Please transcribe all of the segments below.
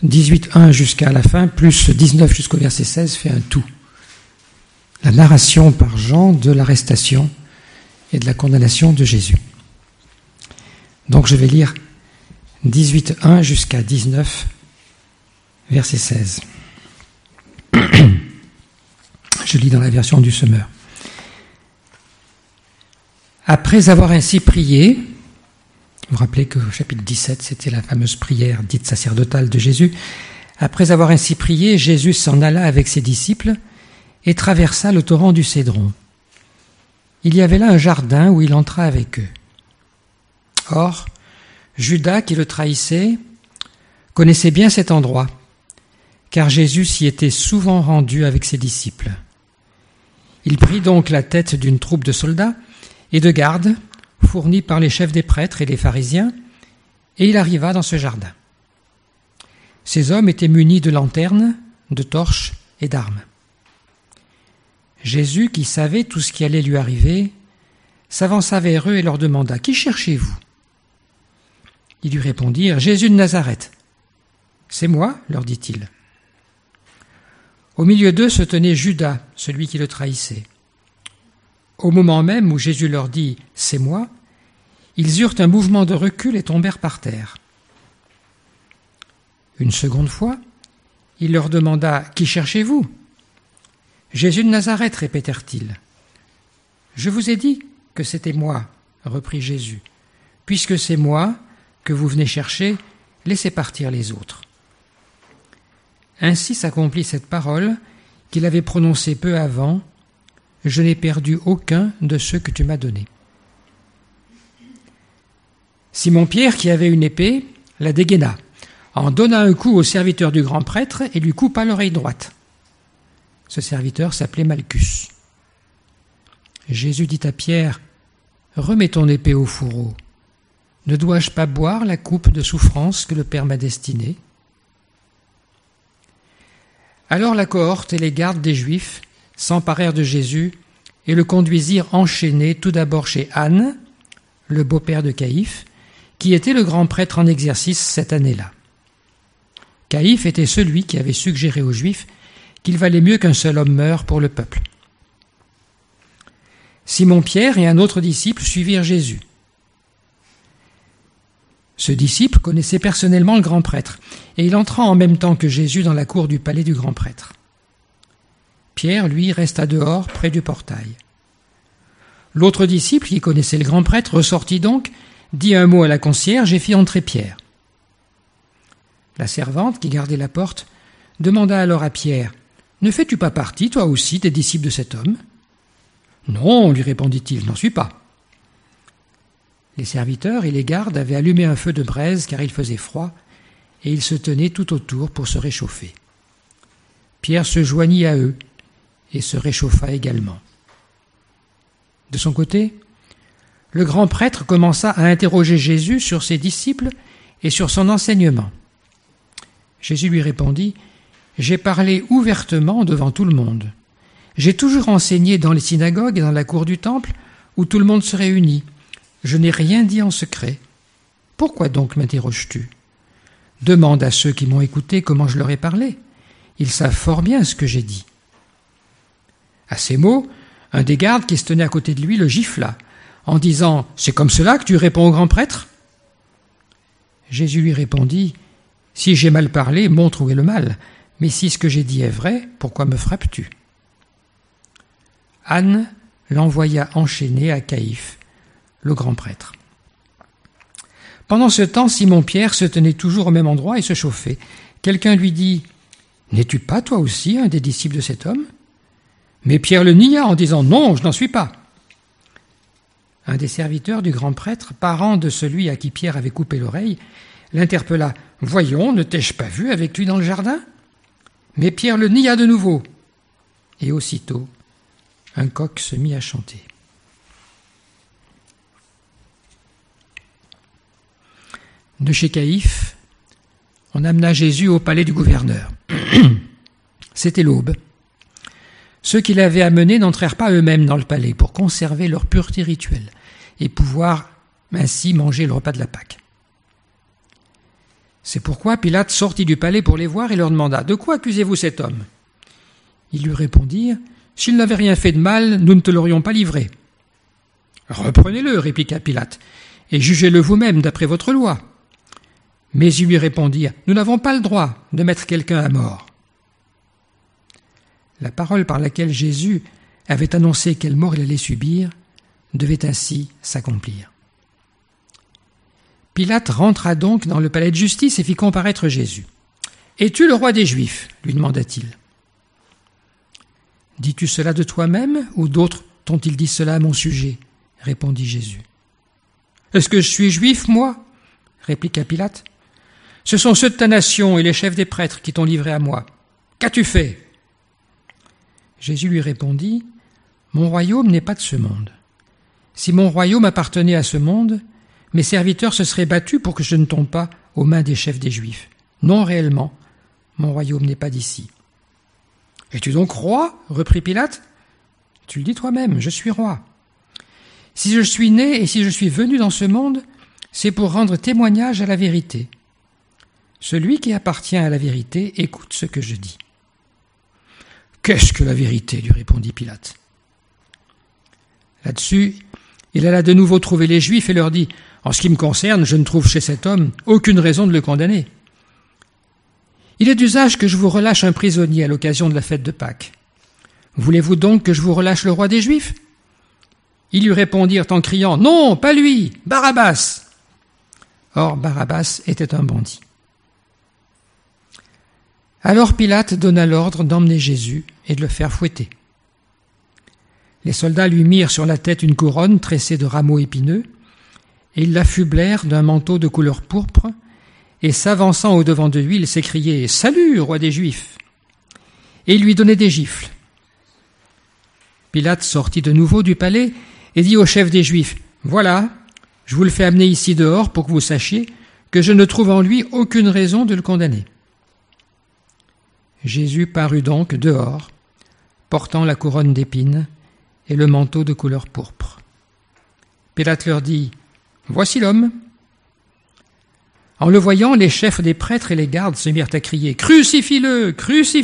18:1 jusqu'à la fin, plus 19 jusqu'au verset 16, fait un tout. La narration par Jean de l'arrestation et de la condamnation de Jésus. Donc je vais lire 18:1 jusqu'à 19, verset 16. Je lis dans la version du Semeur. Après avoir ainsi prié, vous vous rappelez que au chapitre 17, c'était la fameuse prière dite sacerdotale de Jésus. Après avoir ainsi prié, Jésus s'en alla avec ses disciples et traversa le torrent du Cédron. Il y avait là un jardin où il entra avec eux. Or, Judas, qui le trahissait, connaissait bien cet endroit, car Jésus s'y était souvent rendu avec ses disciples. Il prit donc la tête d'une troupe de soldats et de gardes, fournis par les chefs des prêtres et des pharisiens, et il arriva dans ce jardin. Ces hommes étaient munis de lanternes, de torches et d'armes. Jésus, qui savait tout ce qui allait lui arriver, s'avança vers eux et leur demanda « Qui cherchez-vous » Ils lui répondirent « Jésus de Nazareth. »« C'est moi, leur dit-il. » Au milieu d'eux se tenait Judas, celui qui le trahissait. Au moment même où Jésus leur dit « C'est moi », ils eurent un mouvement de recul et tombèrent par terre. Une seconde fois, il leur demanda « Qui cherchez-vous » ? Jésus de Nazareth, répétèrent-ils. Je vous ai dit que c'était moi, reprit Jésus. Puisque c'est moi que vous venez chercher, laissez partir les autres. Ainsi s'accomplit cette parole qu'il avait prononcée peu avant. Je n'ai perdu aucun de ceux que tu m'as donnés. Simon-Pierre, qui avait une épée, la dégaina, en donna un coup au serviteur du grand prêtre et lui coupa l'oreille droite. Ce serviteur s'appelait Malchus. Jésus dit à Pierre, « Remets ton épée au fourreau. Ne dois-je pas boire la coupe de souffrance que le Père m'a destinée ?» Alors la cohorte et les gardes des Juifs s'emparèrent de Jésus et le conduisirent enchaîné tout d'abord chez Anne, le beau-père de Caïphe, qui était le grand prêtre en exercice cette année-là. Caïphe était celui qui avait suggéré aux Juifs qu'il valait mieux qu'un seul homme meure pour le peuple. Simon-Pierre et un autre disciple suivirent Jésus. Ce disciple connaissait personnellement le grand prêtre, et il entra en même temps que Jésus dans la cour du palais du grand prêtre. Pierre, lui, resta dehors, près du portail. L'autre disciple, qui connaissait le grand prêtre, ressortit donc, dit un mot à la concierge et fit entrer Pierre. La servante, qui gardait la porte, demanda alors à Pierre, « Ne fais-tu pas partie, toi aussi, des disciples de cet homme » ?« Non, lui répondit-il, je n'en suis pas. » Les serviteurs et les gardes avaient allumé un feu de braise car il faisait froid, et ils se tenaient tout autour pour se réchauffer. Pierre se joignit à eux et se réchauffa également. De son côté, le grand prêtre commença à interroger Jésus sur ses disciples et sur son enseignement. Jésus lui répondit, « J'ai parlé ouvertement devant tout le monde. J'ai toujours enseigné dans les synagogues et dans la cour du temple où tout le monde se réunit. Je n'ai rien dit en secret. Pourquoi donc m'interroges-tu ? Demande à ceux qui m'ont écouté comment je leur ai parlé. Ils savent fort bien ce que j'ai dit. » À ces mots, un des gardes qui se tenait à côté de lui le gifla, en disant « C'est comme cela que tu réponds au grand prêtre ?» Jésus lui répondit « Si j'ai mal parlé, montre où est le mal, mais si ce que j'ai dit est vrai, pourquoi me frappes-tu » Anne l'envoya enchaîner à Caïphe, le grand prêtre. Pendant ce temps, Simon-Pierre se tenait toujours au même endroit et se chauffait. Quelqu'un lui dit « N'es-tu pas toi aussi un des disciples de cet homme ?» Mais Pierre le nia en disant « Non, je n'en suis pas. » Un des serviteurs du grand prêtre, parent de celui à qui Pierre avait coupé l'oreille, l'interpella « Voyons, ne t'ai-je pas vu avec lui dans le jardin ?» Mais Pierre le nia de nouveau. Et aussitôt, un coq se mit à chanter. De chez Caïphe, on amena Jésus au palais du gouverneur. C'était l'aube. Ceux qui l'avaient amené n'entrèrent pas eux-mêmes dans le palais pour conserver leur pureté rituelle et pouvoir ainsi manger le repas de la Pâque. C'est pourquoi Pilate sortit du palais pour les voir et leur demanda « De quoi accusez-vous cet homme ?» Ils lui répondirent « S'il n'avait rien fait de mal, nous ne te l'aurions pas livré. »« Reprenez-le, répliqua Pilate, et jugez-le vous-même d'après votre loi. » Mais ils lui répondirent « Nous n'avons pas le droit de mettre quelqu'un à mort. » La parole par laquelle Jésus avait annoncé quelle mort il allait subir devait ainsi s'accomplir. Pilate rentra donc dans le palais de justice et fit comparaître Jésus. « Es-tu le roi des Juifs ?» lui demanda-t-il. « Dis-tu cela de toi-même ou d'autres t'ont-ils dit cela à mon sujet ?» répondit Jésus. « Est-ce que je suis juif, moi ?» répliqua Pilate. « Ce sont ceux de ta nation et les chefs des prêtres qui t'ont livré à moi. Qu'as-tu fait ?» Jésus lui répondit, « Mon royaume n'est pas de ce monde. Si mon royaume appartenait à ce monde, mes serviteurs se seraient battus pour que je ne tombe pas aux mains des chefs des Juifs. Non, réellement, mon royaume n'est pas d'ici. »« Es-tu donc roi ?» reprit Pilate. « Tu le dis toi-même, je suis roi. Si je suis né et si je suis venu dans ce monde, c'est pour rendre témoignage à la vérité. Celui qui appartient à la vérité écoute ce que je dis. » « Qu'est-ce que la vérité ?» lui répondit Pilate. Là-dessus, il alla de nouveau trouver les Juifs et leur dit « En ce qui me concerne, je ne trouve chez cet homme aucune raison de le condamner. Il est d'usage que je vous relâche un prisonnier à l'occasion de la fête de Pâques. Voulez-vous donc que je vous relâche le roi des Juifs ?» Ils lui répondirent en criant « Non, pas lui, Barabbas !» Or Barabbas était un bandit. Alors Pilate donna l'ordre d'emmener Jésus et de le faire fouetter. Les soldats lui mirent sur la tête une couronne tressée de rameaux épineux, et ils l'affublèrent d'un manteau de couleur pourpre, et s'avançant au-devant de lui, ils s'écriaient « Salut, roi des Juifs !» Et ils lui donnaient des gifles. Pilate sortit de nouveau du palais et dit au chef des Juifs « Voilà, je vous le fais amener ici dehors pour que vous sachiez que je ne trouve en lui aucune raison de le condamner. » Jésus parut donc dehors, portant la couronne d'épines et le manteau de couleur pourpre. Pilate leur dit « Voici l'homme !» En le voyant, les chefs des prêtres et les gardes se mirent à crier « Crucifie-le! Crucifie-le »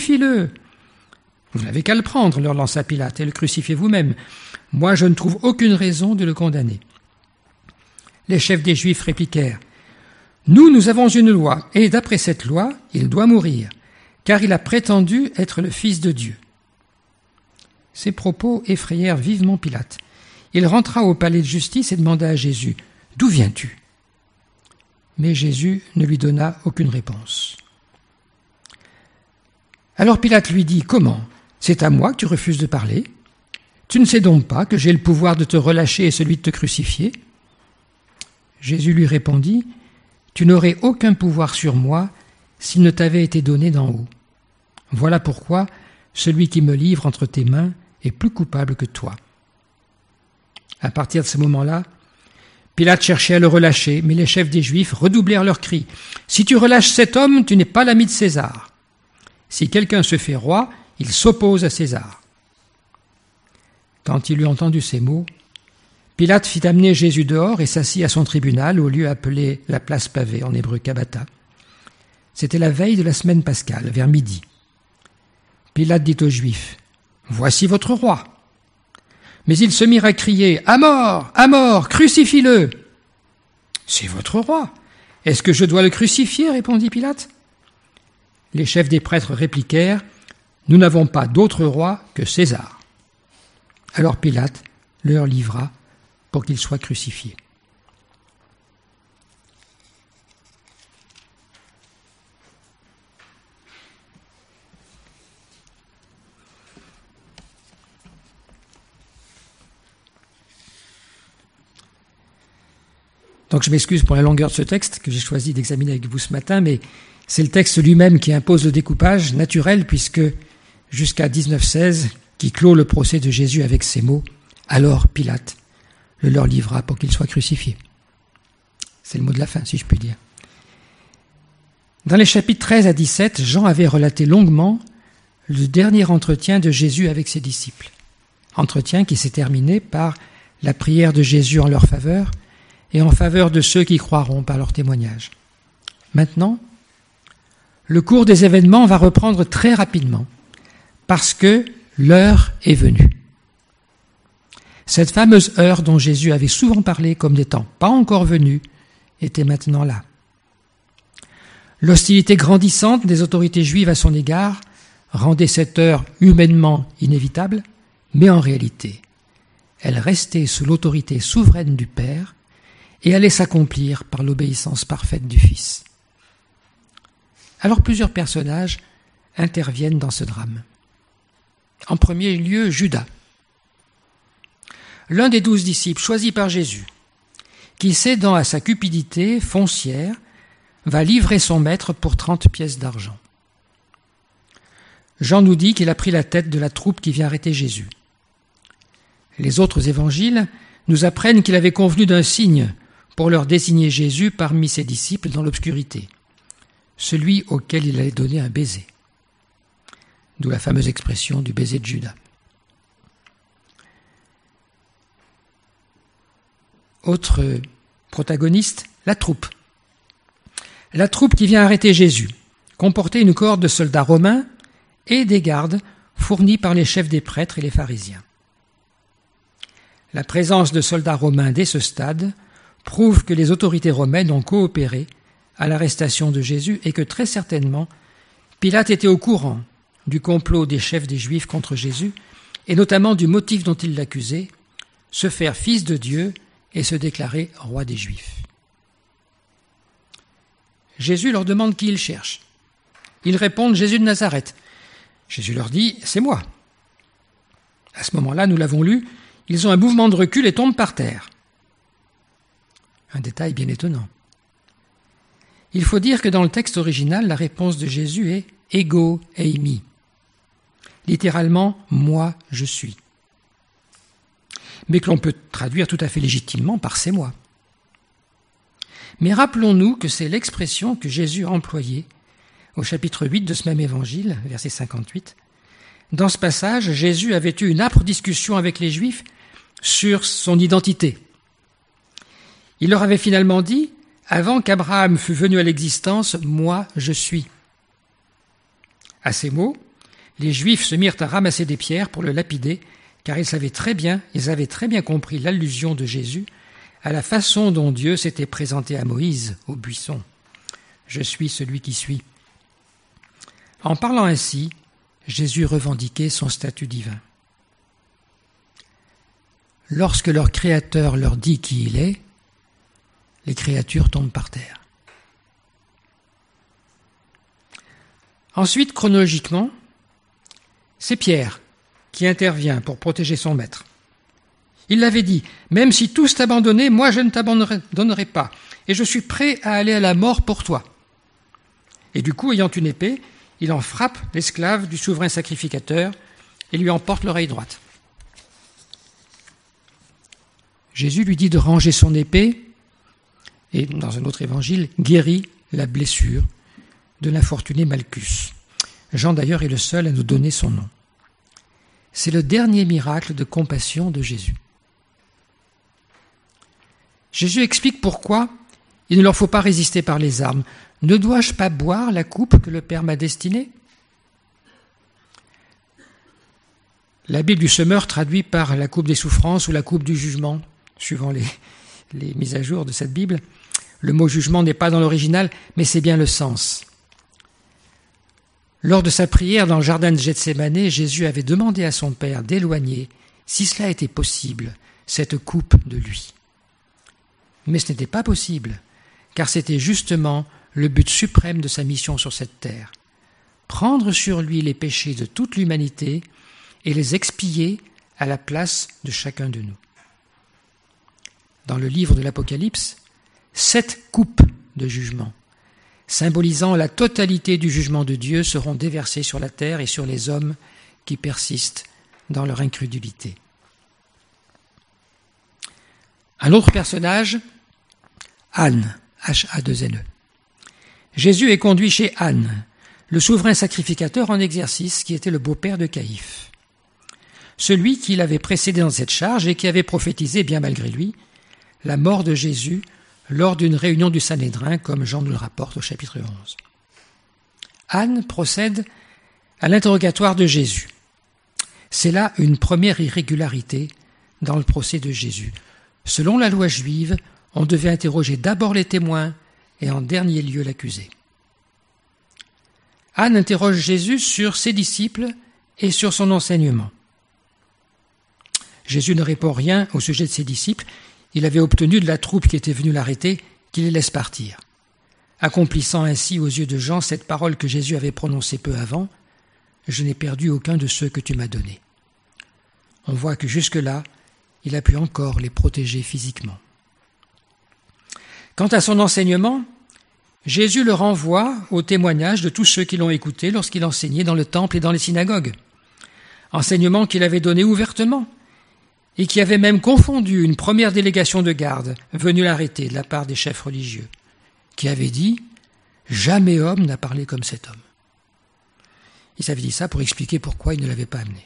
« Vous n'avez qu'à le prendre, leur lança Pilate, et le crucifiez vous-même. Moi, je ne trouve aucune raison de le condamner. » Les chefs des Juifs répliquèrent « Nous avons une loi, et d'après cette loi, il doit mourir, car il a prétendu être le Fils de Dieu. » Ces propos effrayèrent vivement Pilate. Il rentra au palais de justice et demanda à Jésus « D'où viens-tu » Mais Jésus ne lui donna aucune réponse. Alors Pilate lui dit « Comment ? C'est à moi que tu refuses de parler ? Tu ne sais donc pas que j'ai le pouvoir de te relâcher et celui de te crucifier ?» Jésus lui répondit « Tu n'aurais aucun pouvoir sur moi s'il ne t'avait été donné d'en haut. Voilà pourquoi celui qui me livre entre tes mains est plus coupable que toi. » À partir de ce moment-là, Pilate cherchait à le relâcher, mais les chefs des Juifs redoublèrent leurs cris. « Si tu relâches cet homme, tu n'es pas l'ami de César. Si quelqu'un se fait roi, il s'oppose à César. » Quand il eut entendu ces mots, Pilate fit amener Jésus dehors et s'assit à son tribunal au lieu appelé la place pavée, en hébreu Gabbatha. C'était la veille de la semaine pascale, vers midi. Pilate dit aux Juifs, « Voici votre roi. » Mais ils se mirent à crier, « À mort, crucifie-le !» « C'est votre roi. Est-ce que je dois le crucifier ?» répondit Pilate. Les chefs des prêtres répliquèrent, « Nous n'avons pas d'autre roi que César. » Alors Pilate leur livra pour qu'il soit crucifié. Donc je m'excuse pour la longueur de ce texte que j'ai choisi d'examiner avec vous ce matin, mais c'est le texte lui-même qui impose le découpage naturel, puisque jusqu'à 1916, qui clôt le procès de Jésus avec ces mots, « Alors Pilate le leur livra pour qu'il soit crucifié. » C'est le mot de la fin, si je puis dire. Dans les chapitres 13 à 17, Jean avait relaté longuement le dernier entretien de Jésus avec ses disciples. Entretien qui s'est terminé par la prière de Jésus en leur faveur et en faveur de ceux qui croiront par leur témoignage. Maintenant, le cours des événements va reprendre très rapidement, parce que l'heure est venue. Cette fameuse heure dont Jésus avait souvent parlé comme n'étant pas encore venue était maintenant là. L'hostilité grandissante des autorités juives à son égard rendait cette heure humainement inévitable, mais en réalité, elle restait sous l'autorité souveraine du Père et allait s'accomplir par l'obéissance parfaite du Fils. Alors plusieurs personnages interviennent dans ce drame. En premier lieu, Judas, l'un des 12 disciples choisis par Jésus, qui, cédant à sa cupidité foncière, va livrer son maître pour 30 pièces d'argent. Jean nous dit qu'il a pris la tête de la troupe qui vient arrêter Jésus. Les autres évangiles nous apprennent qu'il avait convenu d'un signe pour leur désigner Jésus parmi ses disciples dans l'obscurité, celui auquel il allait donner un baiser. D'où la fameuse expression du baiser de Judas. Autre protagoniste, la troupe. La troupe qui vient arrêter Jésus comportait une cohorte de soldats romains et des gardes fournis par les chefs des prêtres et les pharisiens. La présence de soldats romains dès ce stade prouve que les autorités romaines ont coopéré à l'arrestation de Jésus et que très certainement Pilate était au courant du complot des chefs des Juifs contre Jésus et notamment du motif dont il l'accusait, se faire fils de Dieu et se déclarer roi des Juifs. Jésus leur demande qui ils cherchent. Ils répondent « Jésus de Nazareth ». Jésus leur dit « C'est moi ». À ce moment-là, nous l'avons lu, ils ont un mouvement de recul et tombent par terre. Un détail bien étonnant. Il faut dire que dans le texte original, la réponse de Jésus est « ego eimi », littéralement « moi, je suis », mais que l'on peut traduire tout à fait légitimement par « c'est moi ». Mais rappelons-nous que c'est l'expression que Jésus a employée au chapitre 8 de ce même évangile, verset 58. Dans ce passage, Jésus avait eu une âpre discussion avec les Juifs sur son identité. Il leur avait finalement dit « Avant qu'Abraham fût venu à l'existence, moi je suis ». À ces mots, les Juifs se mirent à ramasser des pierres pour le lapider, car ils avaient très bien compris l'allusion de Jésus à la façon dont Dieu s'était présenté à Moïse au buisson. « Je suis celui qui suis ». En parlant ainsi, Jésus revendiquait son statut divin. Lorsque leur Créateur leur dit qui il est, les créatures tombent par terre. Ensuite, chronologiquement, c'est Pierre qui intervient pour protéger son maître. Il l'avait dit, « Même si tous t'abandonnaient, moi je ne t'abandonnerai pas, et je suis prêt à aller à la mort pour toi. » Et du coup, ayant une épée, il en frappe l'esclave du souverain sacrificateur et lui emporte l'oreille droite. Jésus lui dit de ranger son épée et, dans un autre évangile, guérit la blessure de l'infortuné Malchus. Jean, d'ailleurs, est le seul à nous donner son nom. C'est le dernier miracle de compassion de Jésus. Jésus explique pourquoi il ne leur faut pas résister par les armes. Ne dois-je pas boire la coupe que le Père m'a destinée ? La Bible du semeur traduit par la coupe des souffrances ou la coupe du jugement, suivant les mises à jour de cette Bible. Le mot jugement n'est pas dans l'original, mais c'est bien le sens. Lors de sa prière dans le jardin de Gethsémanée, Jésus avait demandé à son Père d'éloigner, si cela était possible, cette coupe de lui. Mais ce n'était pas possible, car c'était justement le but suprême de sa mission sur cette terre. Prendre sur lui les péchés de toute l'humanité et les expier à la place de chacun de nous. Dans le livre de l'Apocalypse, 7 coupes de jugement, symbolisant la totalité du jugement de Dieu, seront déversées sur la terre et sur les hommes qui persistent dans leur incrédulité. Un autre personnage, Anne, H-A-2-N-E. Jésus est conduit chez Anne, le souverain sacrificateur en exercice qui était le beau-père de Caïphe. Celui qui l'avait précédé dans cette charge et qui avait prophétisé, bien malgré lui, la mort de Jésus lors d'une réunion du Sanhédrin, comme Jean nous le rapporte au chapitre 11. Anne procède à l'interrogatoire de Jésus. C'est là une première irrégularité dans le procès de Jésus. Selon la loi juive, on devait interroger d'abord les témoins et en dernier lieu l'accusé. Anne interroge Jésus sur ses disciples et sur son enseignement. Jésus ne répond rien au sujet de ses disciples. Il avait obtenu de la troupe qui était venue l'arrêter qu'il les laisse partir, accomplissant ainsi aux yeux de Jean cette parole que Jésus avait prononcée peu avant: « Je n'ai perdu aucun de ceux que tu m'as donnés ». On voit que jusque-là, il a pu encore les protéger physiquement. Quant à son enseignement, Jésus le renvoie au témoignage de tous ceux qui l'ont écouté lorsqu'il enseignait dans le temple et dans les synagogues. Enseignement qu'il avait donné ouvertement et qui avait même confondu une première délégation de garde venue l'arrêter de la part des chefs religieux, qui avait dit « Jamais homme n'a parlé comme cet homme ». Il avait dit ça pour expliquer pourquoi il ne l'avait pas amené.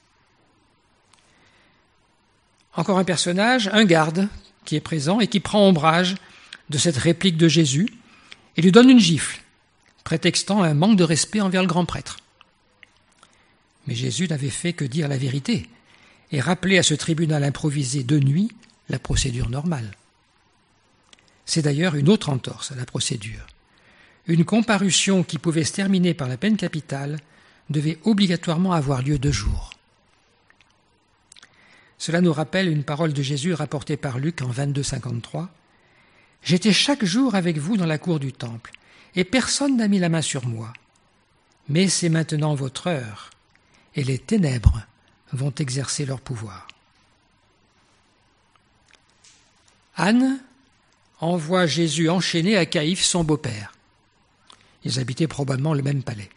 Encore un personnage, un garde, qui est présent et qui prend ombrage de cette réplique de Jésus et lui donne une gifle, prétextant un manque de respect envers le grand prêtre. Mais Jésus n'avait fait que dire la vérité et rappeler à ce tribunal improvisé de nuit la procédure normale. C'est d'ailleurs une autre entorse à la procédure. Une comparution qui pouvait se terminer par la peine capitale devait obligatoirement avoir lieu 2 jours. Cela nous rappelle une parole de Jésus rapportée par Luc en 22,53. « J'étais chaque jour avec vous dans la cour du temple, et personne n'a mis la main sur moi. Mais c'est maintenant votre heure, et les ténèbres vont exercer leur pouvoir. » Anne envoie Jésus enchaîné à Caïphe, son beau-père. Ils habitaient probablement le même palais.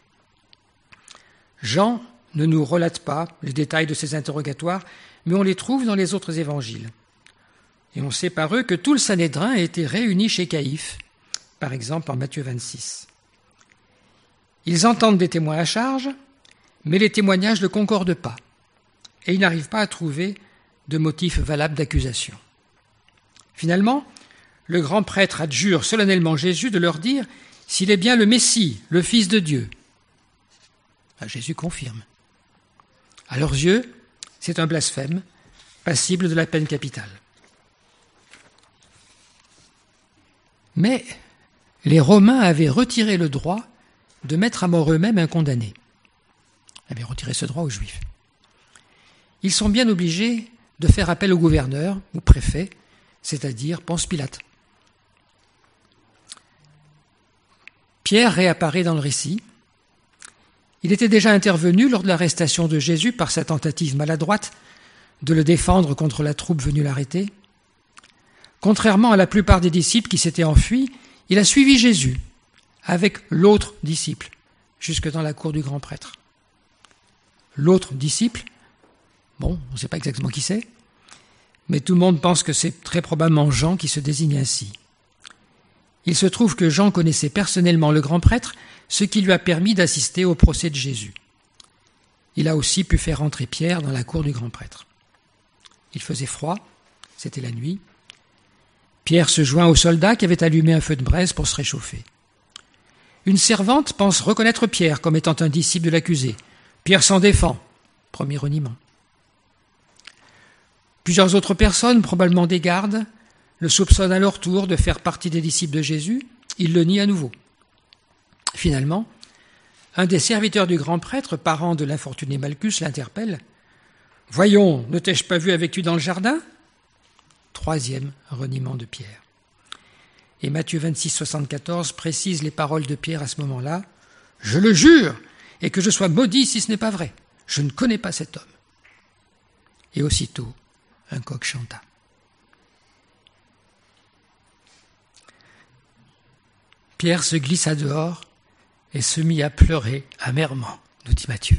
Jean ne nous relate pas les détails de ces interrogatoires, mais on les trouve dans les autres évangiles. Et on sait par eux que tout le Sanhédrin a été réuni chez Caïphe, par exemple en Matthieu 26. Ils entendent des témoins à charge, mais les témoignages ne concordent pas, et ils n'arrivent pas à trouver de motif valable d'accusation. Finalement, le grand prêtre adjure solennellement Jésus de leur dire s'il est bien le Messie, le Fils de Dieu. Jésus confirme. À leurs yeux, c'est un blasphème, passible de la peine capitale. Mais les Romains avaient retiré le droit de mettre à mort eux-mêmes un condamné. Ils avaient retiré ce droit aux Juifs. Ils sont bien obligés de faire appel au gouverneur, au préfet, c'est-à-dire Ponce Pilate. Pierre réapparaît dans le récit. Il était déjà intervenu lors de l'arrestation de Jésus par sa tentative maladroite de le défendre contre la troupe venue l'arrêter. Contrairement à la plupart des disciples qui s'étaient enfuis, il a suivi Jésus avec l'autre disciple jusque dans la cour du grand prêtre. L'autre disciple, on ne sait pas exactement qui c'est, mais tout le monde pense que c'est très probablement Jean qui se désigne ainsi. Il se trouve que Jean connaissait personnellement le grand prêtre, ce qui lui a permis d'assister au procès de Jésus. Il a aussi pu faire entrer Pierre dans la cour du grand prêtre. Il faisait froid, c'était la nuit. Pierre se joint aux soldats qui avaient allumé un feu de braise pour se réchauffer. Une servante pense reconnaître Pierre comme étant un disciple de l'accusé. Pierre s'en défend, premier reniement. Plusieurs autres personnes, probablement des gardes, le soupçonnent à leur tour de faire partie des disciples de Jésus. Il le nie à nouveau. Finalement, un des serviteurs du grand prêtre, parent de l'infortuné Malchus, l'interpelle. « Voyons, ne t'ai-je pas vu avec lui dans le jardin ?» 3e reniement de Pierre. Et Matthieu 26, 74 précise les paroles de Pierre à ce moment-là. « Je le jure, et que je sois maudit si ce n'est pas vrai. Je ne connais pas cet homme. » Et aussitôt, un coq chanta. Pierre se glissa dehors et se mit à pleurer amèrement, nous dit Matthieu.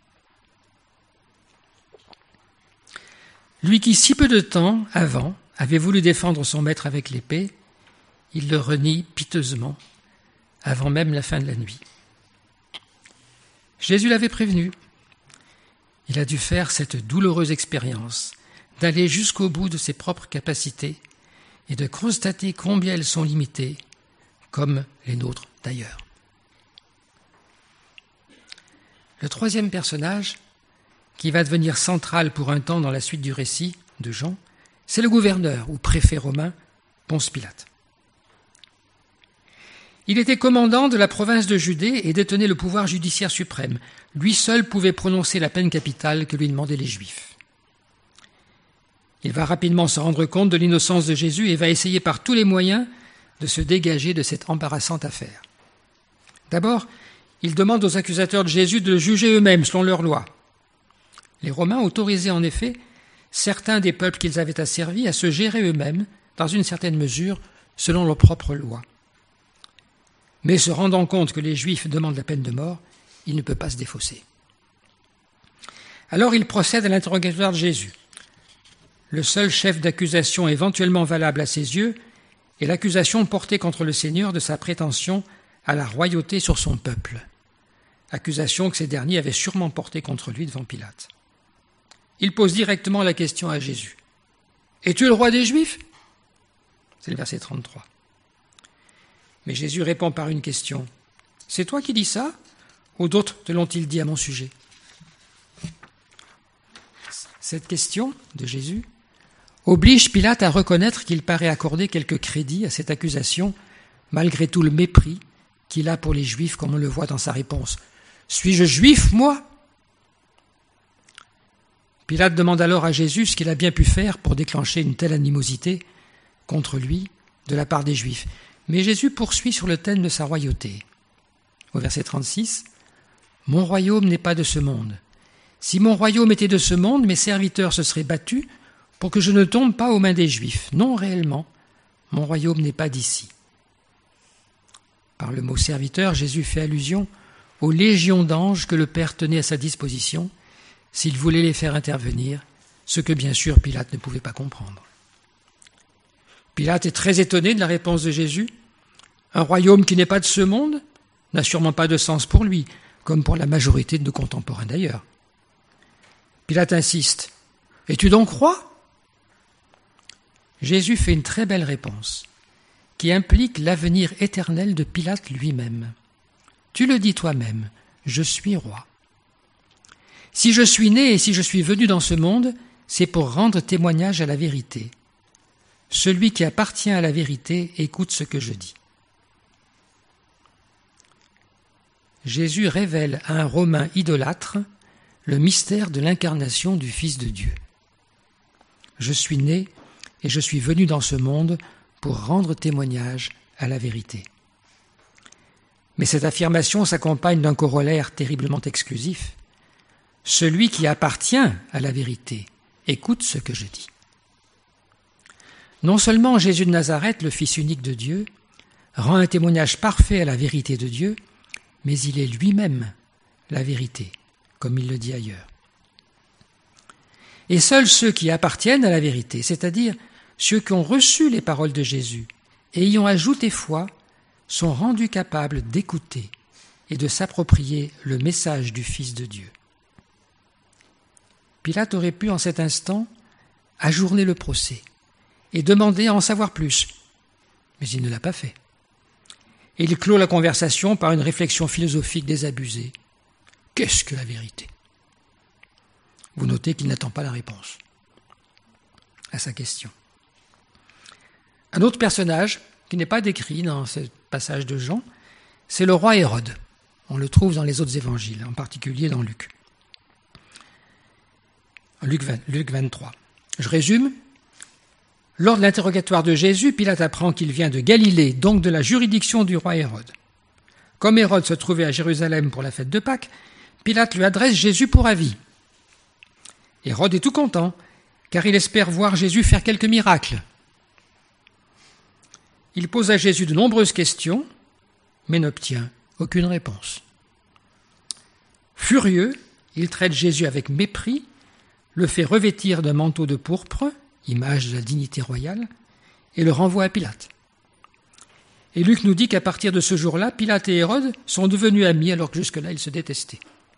Lui qui, si peu de temps avant, avait voulu défendre son maître avec l'épée, il le renie piteusement, avant même la fin de la nuit. Jésus l'avait prévenu. Il a dû faire cette douloureuse expérience d'aller jusqu'au bout de ses propres capacités et de constater combien elles sont limitées, comme les nôtres d'ailleurs. Le troisième personnage, qui va devenir central pour un temps dans la suite du récit de Jean, c'est le gouverneur ou préfet romain Ponce Pilate. Il était commandant de la province de Judée et détenait le pouvoir judiciaire suprême. Lui seul pouvait prononcer la peine capitale que lui demandaient les Juifs. Il va rapidement se rendre compte de l'innocence de Jésus et va essayer par tous les moyens de se dégager de cette embarrassante affaire. D'abord, il demande aux accusateurs de Jésus de le juger eux-mêmes selon leur loi. Les Romains autorisaient en effet certains des peuples qu'ils avaient asservis à se gérer eux-mêmes, dans une certaine mesure, selon leurs propres lois. Mais se rendant compte que les Juifs demandent la peine de mort, il ne peut pas se défausser. Alors il procède à l'interrogatoire de Jésus. Le seul chef d'accusation éventuellement valable à ses yeux est l'accusation portée contre le Seigneur de sa prétention à la royauté sur son peuple, accusation que ces derniers avaient sûrement portée contre lui devant Pilate. Il pose directement la question à Jésus. « Es-tu le roi des Juifs ?» C'est le verset 33. Mais Jésus répond par une question. « C'est toi qui dis ça, ou d'autres te l'ont-ils dit à mon sujet ?» Cette question de Jésus oblige Pilate à reconnaître qu'il paraît accorder quelque crédit à cette accusation, malgré tout le mépris qu'il a pour les Juifs, comme on le voit dans sa réponse. « Suis-je juif, moi ?» Pilate demande alors à Jésus ce qu'il a bien pu faire pour déclencher une telle animosité contre lui de la part des Juifs. Mais Jésus poursuit sur le thème de sa royauté. Au verset 36, « Mon royaume n'est pas de ce monde. Si mon royaume était de ce monde, mes serviteurs se seraient battus pour que je ne tombe pas aux mains des Juifs. Non, réellement, mon royaume n'est pas d'ici. » Par le mot serviteur, Jésus fait allusion aux légions d'anges que le Père tenait à sa disposition s'il voulait les faire intervenir, ce que bien sûr Pilate ne pouvait pas comprendre. Pilate est très étonné de la réponse de Jésus. Un royaume qui n'est pas de ce monde n'a sûrement pas de sens pour lui, comme pour la majorité de nos contemporains d'ailleurs. Pilate insiste. « Es-tu donc roi ?» Jésus fait une très belle réponse, qui implique l'avenir éternel de Pilate lui-même. « Tu le dis toi-même, je suis roi. Si je suis né et si je suis venu dans ce monde, c'est pour rendre témoignage à la vérité. Celui qui appartient à la vérité écoute ce que je dis. » Jésus révèle à un Romain idolâtre le mystère de l'incarnation du Fils de Dieu. Je suis né et je suis venu dans ce monde pour rendre témoignage à la vérité. Mais cette affirmation s'accompagne d'un corollaire terriblement exclusif. Celui qui appartient à la vérité écoute ce que je dis. Non seulement Jésus de Nazareth, le Fils unique de Dieu, rend un témoignage parfait à la vérité de Dieu, mais il est lui-même la vérité, comme il le dit ailleurs. Et seuls ceux qui appartiennent à la vérité, c'est-à-dire ceux qui ont reçu les paroles de Jésus et y ont ajouté foi, sont rendus capables d'écouter et de s'approprier le message du Fils de Dieu. Pilate aurait pu en cet instant ajourner le procès et demander à en savoir plus, mais il ne l'a pas fait. Et il clôt la conversation par une réflexion philosophique désabusée. Qu'est-ce que la vérité ? Vous notez qu'il n'attend pas la réponse à sa question. Un autre personnage qui n'est pas décrit dans ce passage de Jean, c'est le roi Hérode. On le trouve dans les autres évangiles, en particulier dans Luc. Luc 23. Je résume. Lors de l'interrogatoire de Jésus, Pilate apprend qu'il vient de Galilée, donc de la juridiction du roi Hérode. Comme Hérode se trouvait à Jérusalem pour la fête de Pâques, Pilate lui adresse Jésus pour avis. Hérode est tout content, car il espère voir Jésus faire quelques miracles. Il pose à Jésus de nombreuses questions, mais n'obtient aucune réponse. Furieux, il traite Jésus avec mépris, le fait revêtir d'un manteau de pourpre, image de la dignité royale, et le renvoie à Pilate. Et Luc nous dit qu'à partir de ce jour-là, Pilate et Hérode sont devenus amis alors que jusque-là ils se détestaient.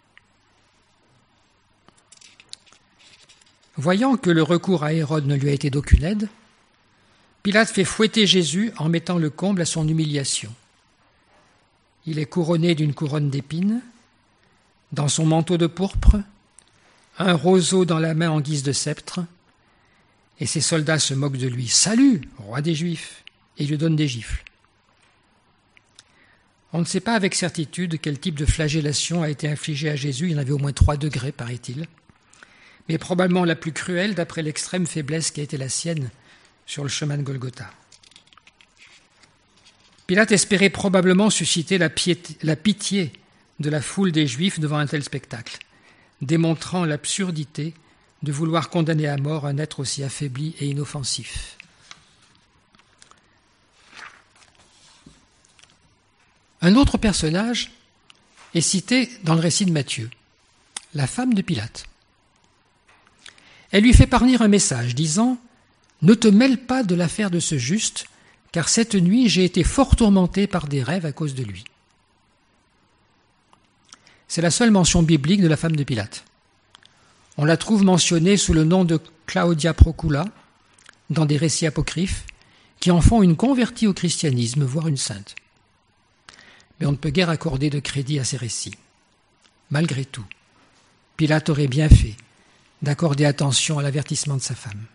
Voyant que le recours à Hérode ne lui a été d'aucune aide, Pilate fait fouetter Jésus en mettant le comble à son humiliation. Il est couronné d'une couronne d'épines, dans son manteau de pourpre, un roseau dans la main en guise de sceptre, et ses soldats se moquent de lui. « Salut, roi des Juifs !» et lui donnent des gifles. On ne sait pas avec certitude quel type de flagellation a été infligée à Jésus. Il y en avait au moins 3 degrés, paraît-il. Mais probablement la plus cruelle d'après l'extrême faiblesse qui a été la sienne sur le chemin de Golgotha. Pilate espérait probablement susciter la pitié de la foule des Juifs devant un tel spectacle, démontrant l'absurdité de vouloir condamner à mort un être aussi affaibli et inoffensif. Un autre personnage est cité dans le récit de Matthieu, la femme de Pilate. Elle lui fait parvenir un message disant « Ne te mêle pas de l'affaire de ce juste, car cette nuit j'ai été fort tourmentée par des rêves à cause de lui. » C'est la seule mention biblique de la femme de Pilate. On la trouve mentionnée sous le nom de Claudia Procula dans des récits apocryphes qui en font une convertie au christianisme, voire une sainte. Mais on ne peut guère accorder de crédit à ces récits. Malgré tout, Pilate aurait bien fait d'accorder attention à l'avertissement de sa femme.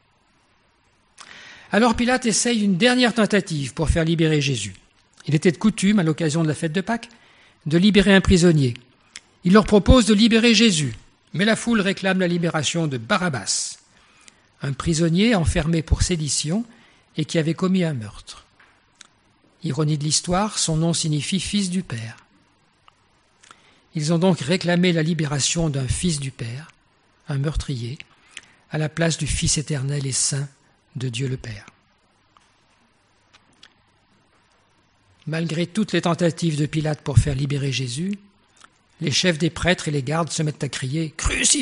Alors Pilate essaye une dernière tentative pour faire libérer Jésus. Il était de coutume, à l'occasion de la fête de Pâques, de libérer un prisonnier. Il leur propose de libérer Jésus, mais la foule réclame la libération de Barabbas, un prisonnier enfermé pour sédition et qui avait commis un meurtre. Ironie de l'histoire, son nom signifie « fils du Père ». Ils ont donc réclamé la libération d'un fils du Père, un meurtrier, à la place du Fils éternel et saint de Dieu le Père. Malgré toutes les tentatives de Pilate pour faire libérer Jésus, les chefs des prêtres et les gardes se mettent à crier « Crucifie-le »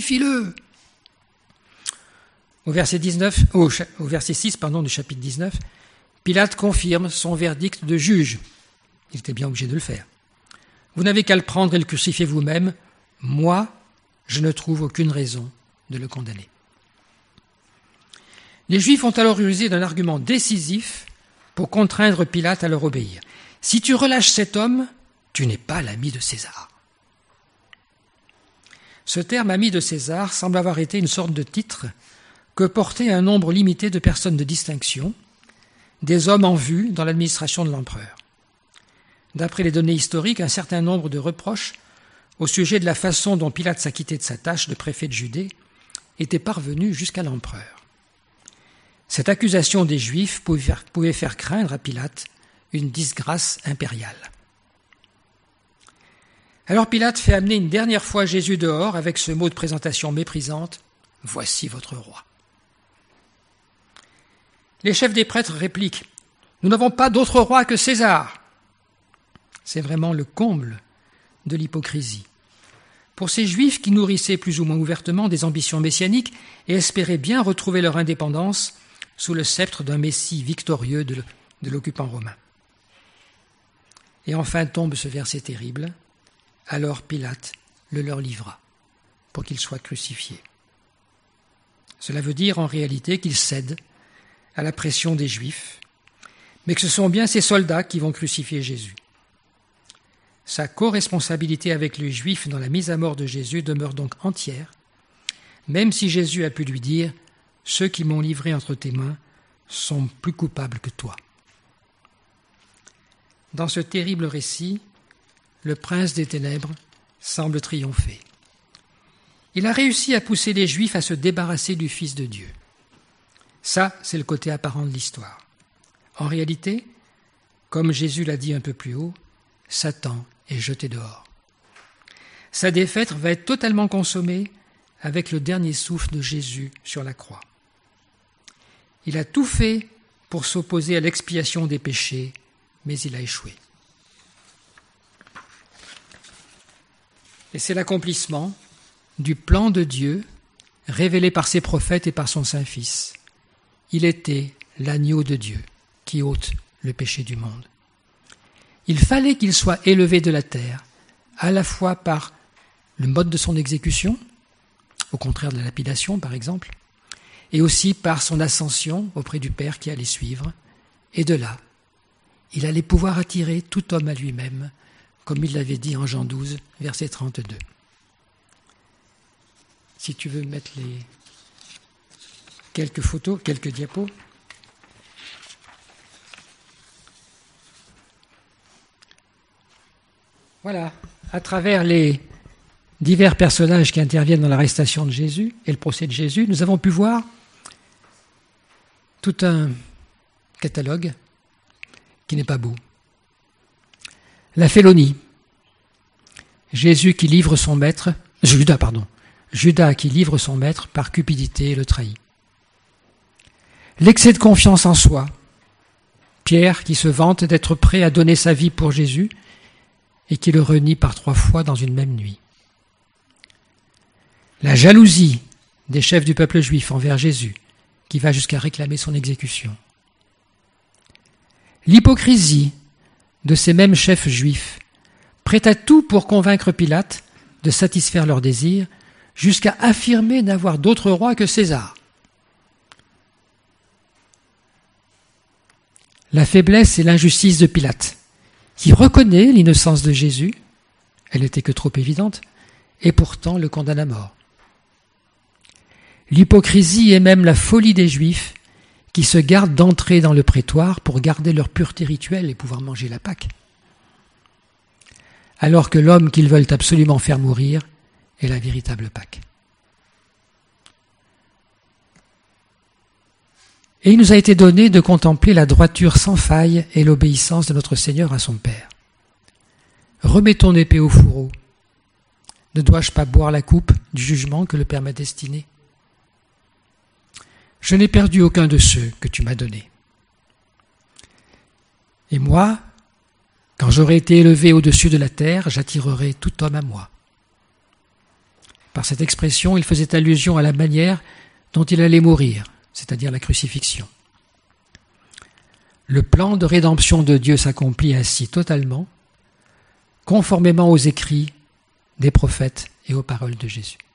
Au verset 6 du chapitre 19, Pilate confirme son verdict de juge. Il était bien obligé de le faire. « Vous n'avez qu'à le prendre et le crucifier vous-même. Moi, je ne trouve aucune raison de le condamner. » Les Juifs ont alors usé d'un argument décisif pour contraindre Pilate à leur obéir. « Si tu relâches cet homme, tu n'es pas l'ami de César. » Ce terme « ami de César » semble avoir été une sorte de titre que portait un nombre limité de personnes de distinction, des hommes en vue dans l'administration de l'empereur. D'après les données historiques, un certain nombre de reproches au sujet de la façon dont Pilate s'acquittait de sa tâche de préfet de Judée étaient parvenus jusqu'à l'empereur. Cette accusation des Juifs pouvait faire craindre à Pilate une disgrâce impériale. Alors Pilate fait amener une dernière fois Jésus dehors avec ce mot de présentation méprisante « Voici votre roi ». Les chefs des prêtres répliquent « Nous n'avons pas d'autre roi que César ». C'est vraiment le comble de l'hypocrisie. Pour ces Juifs qui nourrissaient plus ou moins ouvertement des ambitions messianiques et espéraient bien retrouver leur indépendance sous le sceptre d'un Messie victorieux de l'occupant romain. Et enfin tombe ce verset terrible. Alors Pilate le leur livra pour qu'il soit crucifié. Cela veut dire en réalité qu'il cède à la pression des Juifs, mais que ce sont bien ces soldats qui vont crucifier Jésus. Sa co-responsabilité avec les Juifs dans la mise à mort de Jésus demeure donc entière, même si Jésus a pu lui dire « Ceux qui m'ont livré entre tes mains sont plus coupables que toi ». Dans ce terrible récit, le prince des ténèbres semble triompher. Il a réussi à pousser les Juifs à se débarrasser du Fils de Dieu. Ça, c'est le côté apparent de l'histoire. En réalité, comme Jésus l'a dit un peu plus haut, Satan est jeté dehors. Sa défaite va être totalement consommée avec le dernier souffle de Jésus sur la croix. Il a tout fait pour s'opposer à l'expiation des péchés, mais il a échoué. Et c'est l'accomplissement du plan de Dieu révélé par ses prophètes et par son Saint-Fils. Il était l'agneau de Dieu qui ôte le péché du monde. Il fallait qu'il soit élevé de la terre, à la fois par le mode de son exécution, au contraire de la lapidation par exemple, et aussi par son ascension auprès du Père qui allait suivre, et de là, il allait pouvoir attirer tout homme à lui-même, comme il l'avait dit en Jean 12, verset 32. si tu veux mettre quelques photos, quelques diapos. Voilà, à travers les divers personnages qui interviennent dans l'arrestation de Jésus et le procès de Jésus, nous avons pu voir tout un catalogue qui n'est pas beau. La félonie, Judas qui livre son maître par cupidité et le trahit. L'excès de confiance en soi, Pierre qui se vante d'être prêt à donner sa vie pour Jésus et qui le renie par 3 fois dans une même nuit. La jalousie des chefs du peuple juif envers Jésus, qui va jusqu'à réclamer son exécution. L'hypocrisie de ces mêmes chefs juifs, prêts à tout pour convaincre Pilate de satisfaire leurs désirs, jusqu'à affirmer n'avoir d'autre roi que César. La faiblesse et l'injustice de Pilate, qui reconnaît l'innocence de Jésus, elle n'était que trop évidente, et pourtant le condamne à mort. L'hypocrisie et même la folie des Juifs qui se gardent d'entrer dans le prétoire pour garder leur pureté rituelle et pouvoir manger la Pâque, alors que l'homme qu'ils veulent absolument faire mourir est la véritable Pâque. Et il nous a été donné de contempler la droiture sans faille et l'obéissance de notre Seigneur à son Père. Remets ton épée au fourreau. Ne dois-je pas boire la coupe du jugement que le Père m'a destiné ? Je n'ai perdu aucun de ceux que tu m'as donnés. Et moi, quand j'aurai été élevé au-dessus de la terre, j'attirerai tout homme à moi. Par cette expression, il faisait allusion à la manière dont il allait mourir, c'est-à-dire la crucifixion. Le plan de rédemption de Dieu s'accomplit ainsi totalement, conformément aux écrits des prophètes et aux paroles de Jésus.